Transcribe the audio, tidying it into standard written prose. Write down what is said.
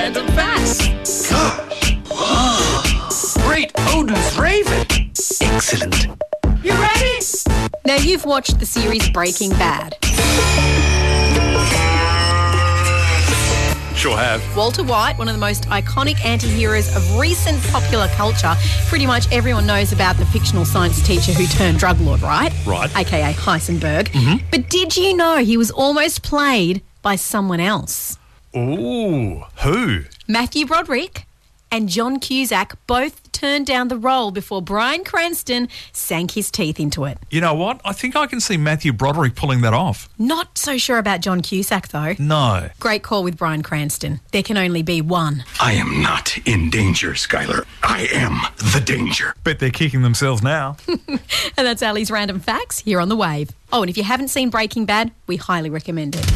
Random Facts. Gosh. Great Odin's Raven. Excellent. You ready? Now, you've watched the series Breaking Bad. Sure have. Walter White, one of the most iconic anti-heroes of recent popular culture. Pretty much everyone knows about the fictional science teacher who turned drug lord, right? Right. AKA Heisenberg. But did you know he was almost played by someone else? Ooh, who? Matthew Broderick and John Cusack both turned down the role before Bryan Cranston sank his teeth into it. You know what? I think I can see Matthew Broderick pulling that off. Not so sure about John Cusack, though. No. Great call with Bryan Cranston. There can only be one. I am not in danger, Skylar. I am the danger. Bet they're kicking themselves now. And that's Ali's Random Facts here on The Wave. Oh, and if you haven't seen Breaking Bad, we highly recommend it.